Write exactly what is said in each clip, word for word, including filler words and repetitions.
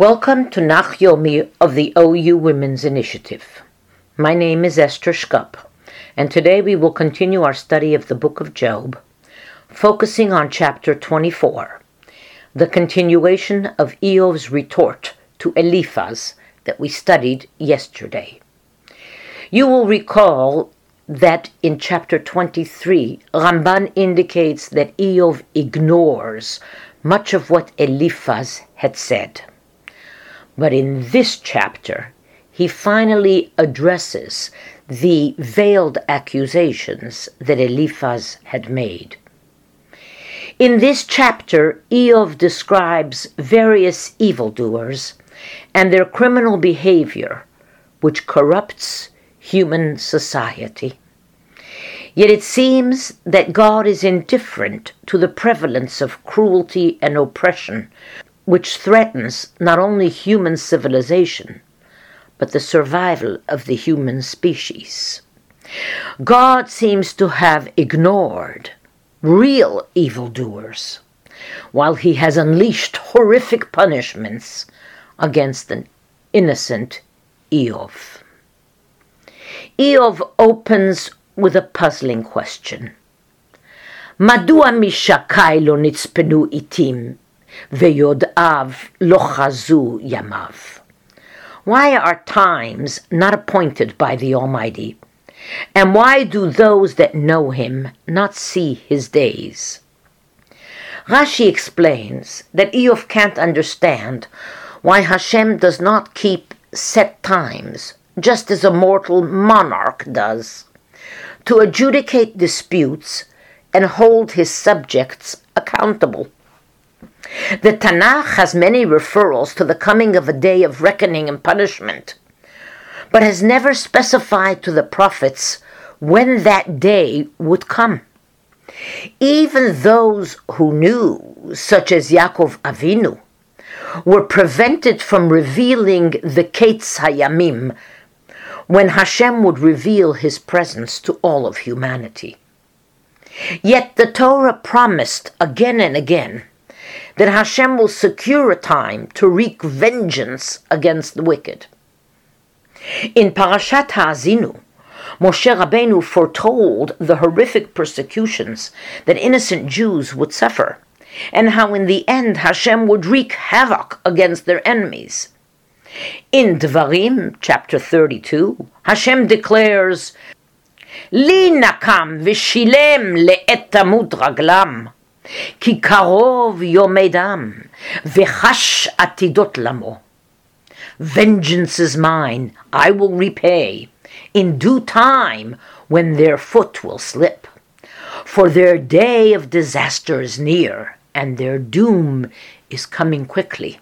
Welcome to Nach Yomi of the O U Women's Initiative. My name is Esther Shkup, and today we will continue our study of the Book of Job, focusing on chapter twenty-four, the continuation of Eov's retort to Eliphaz that we studied yesterday. You will recall that in chapter twenty-three, Ramban indicates that Eov ignores much of what Eliphaz had said. But in this chapter, he finally addresses the veiled accusations that Eliphaz had made. In this chapter, Eov describes various evildoers and their criminal behavior, which corrupts human society. Yet it seems that God is indifferent to the prevalence of cruelty and oppression, which threatens not only human civilization, but the survival of the human species. God seems to have ignored real evildoers, while he has unleashed horrific punishments against an innocent Eov. Eov opens with a puzzling question. Madua mishakai lo nitzpenu itim, ve'yod'av lo chazu yamav. Why are times not appointed by the Almighty? And why do those that know him not see his days? Rashi explains that Eov can't understand why Hashem does not keep set times, just as a mortal monarch does, to adjudicate disputes and hold his subjects accountable. The Tanakh has many referrals to the coming of a day of reckoning and punishment, but has never specified to the prophets when that day would come. Even those who knew, such as Yaakov Avinu, were prevented from revealing the Ketz Hayamim, when Hashem would reveal his presence to all of humanity. Yet the Torah promised again and again that Hashem will secure a time to wreak vengeance against the wicked. In Parashat Ha'azinu, Moshe Rabbeinu foretold the horrific persecutions that innocent Jews would suffer, and how in the end Hashem would wreak havoc against their enemies. In Devarim, chapter thirty-two, Hashem declares, Li nakam v'shilem le'et tamut raglam, ki karov yomedam, v'chash atidot lamo. Vengeance is mine, I will repay, in due time when their foot will slip. For their day of disaster is near, and their doom is coming quickly.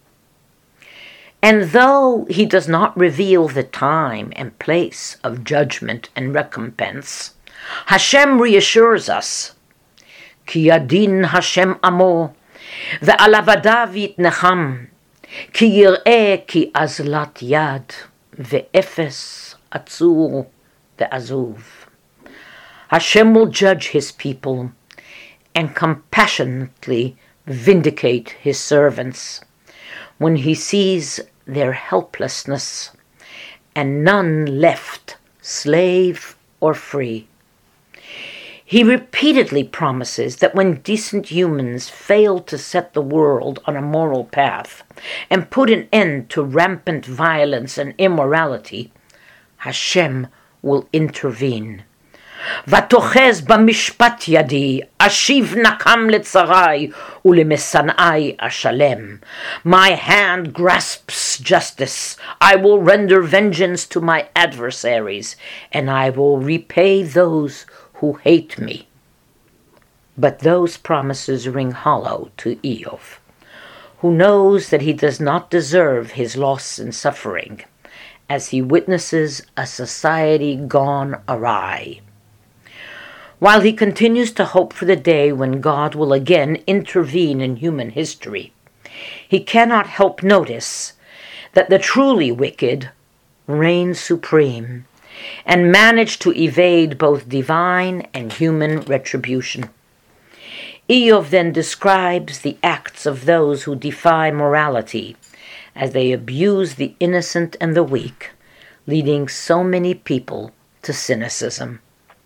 And though he does not reveal the time and place of judgment and recompense, Hashem reassures us, Ki yadin Hashem amo, ve'alavadav yitnecham, ki yir'eh ki azlat yad, ve'efes atzur ve'azuv. Hashem will judge his people and compassionately vindicate his servants when he sees their helplessness and none left, slave or free. He repeatedly promises that when decent humans fail to set the world on a moral path and put an end to rampant violence and immorality, Hashem will intervene. Vatoches b'mishpat yadi, ashiv nakam letzarai ulemesanai ashalem. My hand grasps justice. I will render vengeance to my adversaries, and I will repay those who hate me. But those promises ring hollow to Eov, who knows that he does not deserve his loss and suffering, as he witnesses a society gone awry. While he continues to hope for the day when God will again intervene in human history, he cannot help notice that the truly wicked reign supreme and manage to evade both divine and human retribution. Eov then describes the acts of those who defy morality as they abuse the innocent and the weak, leading so many people to cynicism.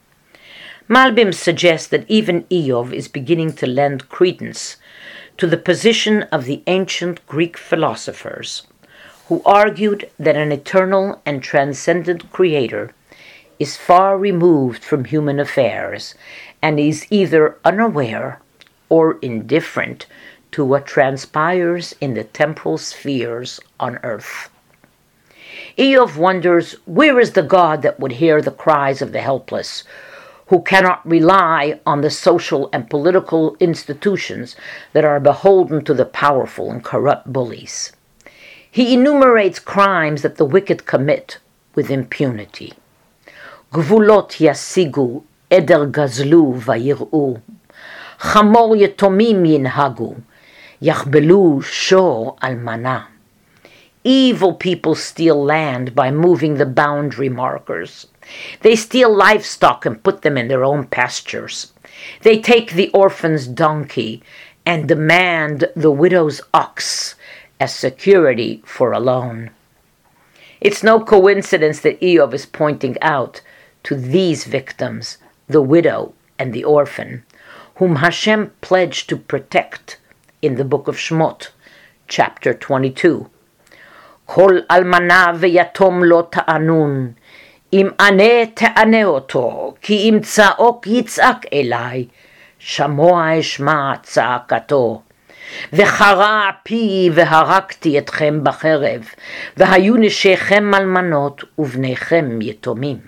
Malbim suggests that even Iyov is beginning to lend credence to the position of the ancient Greek philosophers, who argued that an eternal and transcendent creator is far removed from human affairs and is either unaware or indifferent to what transpires in the temporal spheres on earth. Iyov wonders, where is the God that would hear the cries of the helpless, who cannot rely on the social and political institutions that are beholden to the powerful and corrupt bullies? He enumerates crimes that the wicked commit with impunity. Gvulot yasigu, eder gazlu vayir'u, chamor yetomim yinhagu, yachbelu shor almana. Evil people steal land by moving the boundary markers. They steal livestock and put them in their own pastures. They take the orphan's donkey and demand the widow's ox as security for a loan. It's no coincidence that Iyov is pointing out to these victims, the widow and the orphan, whom Hashem pledged to protect in the book of Shmot, chapter twenty-two. Kol almana veyatom lo ta'anun, im ane te'ane oto, ki im tza'ok yitz'ak elai, shamoa eshma tza'akato. וחרה פי והרגתי אתכם בחרב, והיו נשיכם אלמנות ובניכם יתומים.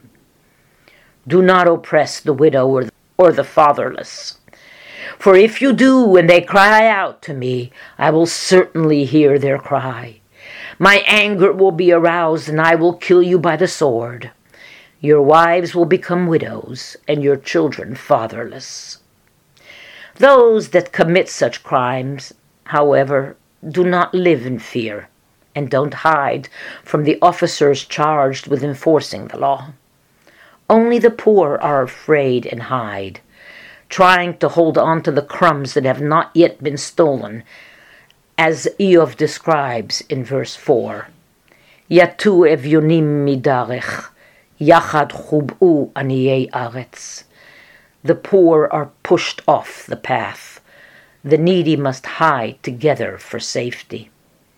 Do not oppress the widow or the, or the fatherless. For if you do, when they cry out to me, I will certainly hear their cry. My anger will be aroused, and I will kill you by the sword. Your wives will become widows, and your children fatherless. Those that commit such crimes, however, do not live in fear and don't hide from the officers charged with enforcing the law. Only the poor are afraid and hide, trying to hold on to the crumbs that have not yet been stolen, as Iyov describes in verse four. Yatu evyonim midarech, yachad chub'u aniyei aretz. The poor are pushed off the path. The needy must hide together for safety.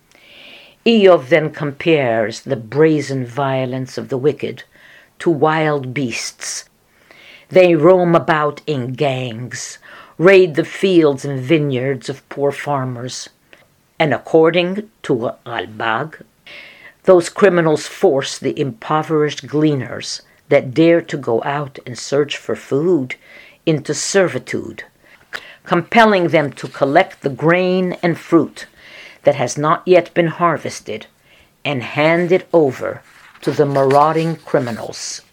Iyov then compares the brazen violence of the wicked to wild beasts. They roam about in gangs, raid the fields and vineyards of poor farmers, and according to Ralbag, those criminals force the impoverished gleaners that dare to go out and search for food into servitude, compelling them to collect the grain and fruit that has not yet been harvested and hand it over to the marauding criminals.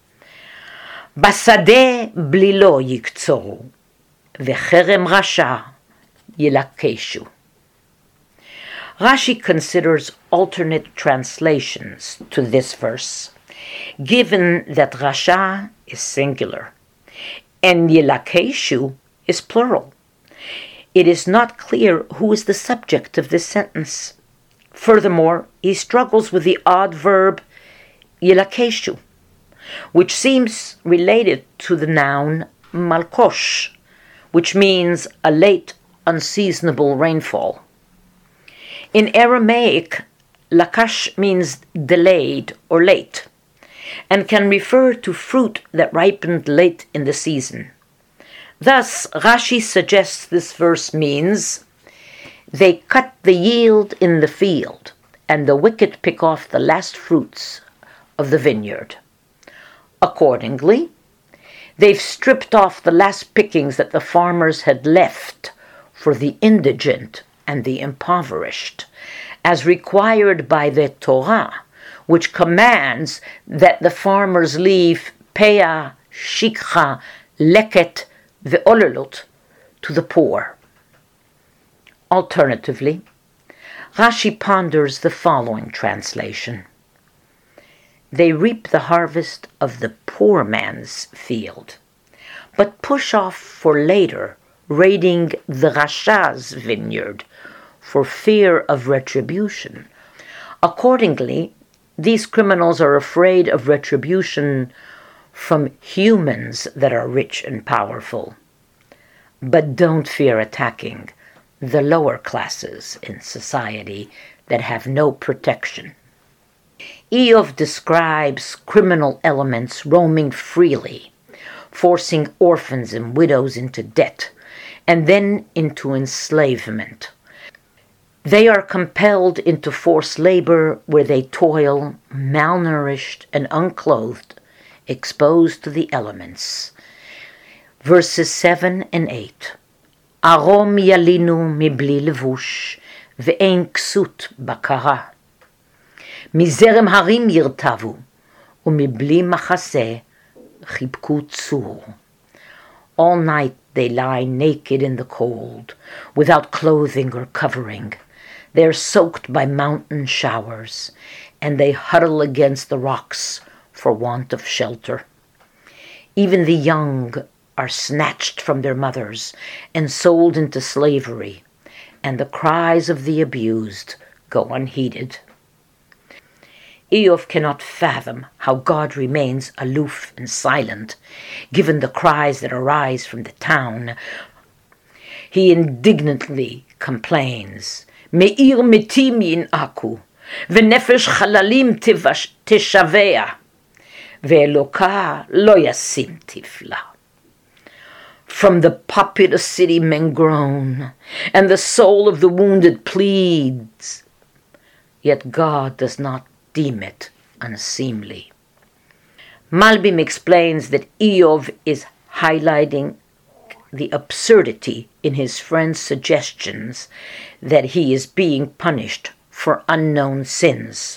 Basade blilo yikzoru, v'cherem rasha yilakeshu. Rashi considers alternate translations to this verse, given that rasha is singular and yilakeshu is plural. It is not clear who is the subject of this sentence. Furthermore, he struggles with the odd verb yilakeshu, which seems related to the noun malkosh, which means a late, unseasonable rainfall. In Aramaic, lakash means delayed or late, and can refer to fruit that ripened late in the season. Thus, Rashi suggests this verse means, they cut the yield in the field, and the wicked pick off the last fruits of the vineyard. Accordingly, they've stripped off the last pickings that the farmers had left for the indigent and the impoverished, as required by the Torah, which commands that the farmers leave peah, shikha, leket, ve'olelut to the poor. Alternatively, Rashi ponders the following translation. They reap the harvest of the poor man's field, but push off for later raiding the Rasha's vineyard for fear of retribution Accordingly, these criminals are afraid of retribution from humans that are rich and powerful, but don't fear attacking the lower classes in society that have no protection. Eov describes criminal elements roaming freely, forcing orphans and widows into debt, and then into enslavement. They are compelled into forced labor where they toil, malnourished and unclothed, exposed to the elements. Verses seven and eight. Arom yalinu mibli levush, ve'en ksut bakara. Mizerem harim yirtavu, umibli machase chibku tzur. All night they lie naked in the cold, without clothing or covering. They are soaked by mountain showers, and they huddle against the rocks for want of shelter. Even the young are snatched from their mothers and sold into slavery, and the cries of the abused go unheeded. Eov cannot fathom how God remains aloof and silent, given the cries that arise from the town. He indignantly complains, Me'ir metim yin'aku, v'nefesh chalalim teshavea, ve'eloka lo yasim tifla. From the populous city men groan, and the soul of the wounded pleads. Yet God does not deem it unseemly. Malbim explains that Eov is highlighting the absurdity in his friend's suggestions that he is being punished for unknown sins.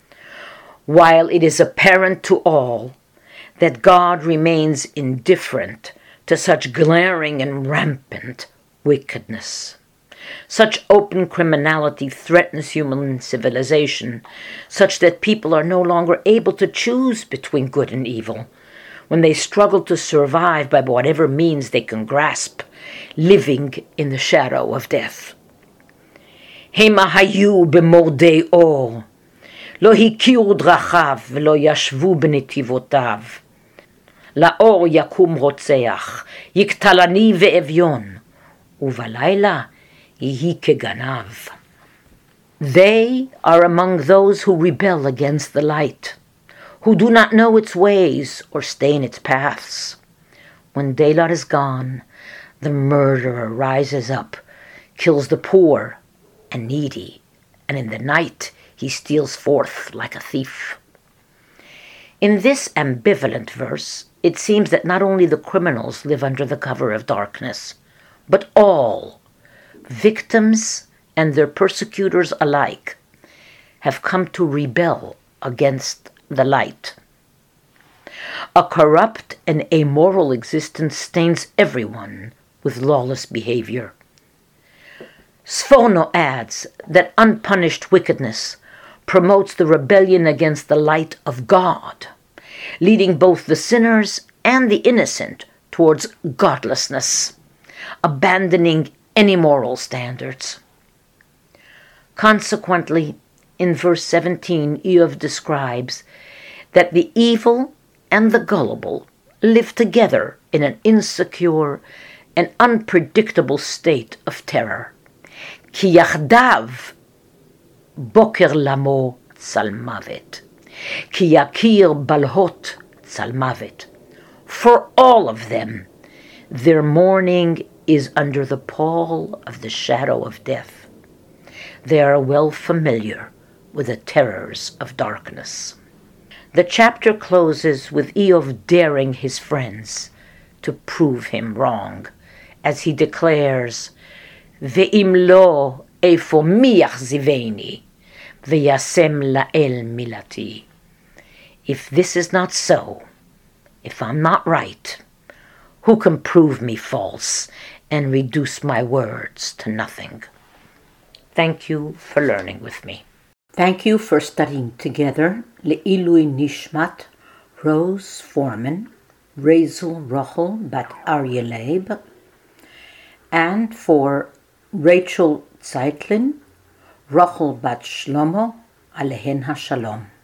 While it is apparent to all that God remains indifferent to such glaring and rampant wickedness. Such open criminality threatens human civilization, such that people are no longer able to choose between good and evil, when they struggle to survive by whatever means they can grasp, living in the shadow of death. Hema hayu b'mordei or, lo hikiru drachav v'lo yashvu b'netivotav. La'or yakum rotzeach, yiktalani ve'evyon, uvalayla yihi keganav. They are among those who rebel against the light, who do not know its ways or stay in its paths. When daylight is gone, the murderer rises up, kills the poor and needy, and in the night he steals forth like a thief. In this ambivalent verse, it seems that not only the criminals live under the cover of darkness, but all, victims and their persecutors alike, have come to rebel against the light. A corrupt and amoral existence stains everyone with lawless behavior. Sforno adds that unpunished wickedness promotes the rebellion against the light of God, leading both the sinners and the innocent towards godlessness, abandoning any moral standards. Consequently, in verse seventeen, Eov describes that the evil and the gullible live together in an insecure and unpredictable state of terror. Ki yachdav boker lamo tzalmavet, ki yakir balhot tzalmavet. For all of them, their mourning is under the pall of the shadow of death. They are well familiar with the terrors of darkness. The chapter closes with Eov daring his friends to prove him wrong, as he declares, Ve'im lo eifo mi yachziveni, ve'yasem la'el milati. If this is not so, if I'm not right, who can prove me false and reduce my words to nothing? Thank you for learning with me. Thank you for studying together Le'ilui Nishmat, Rose Foreman, Razel Rochel Bat Aryaleib, and for Rachel Zeitlin, Rochel Bat Shlomo, עליהן השלום.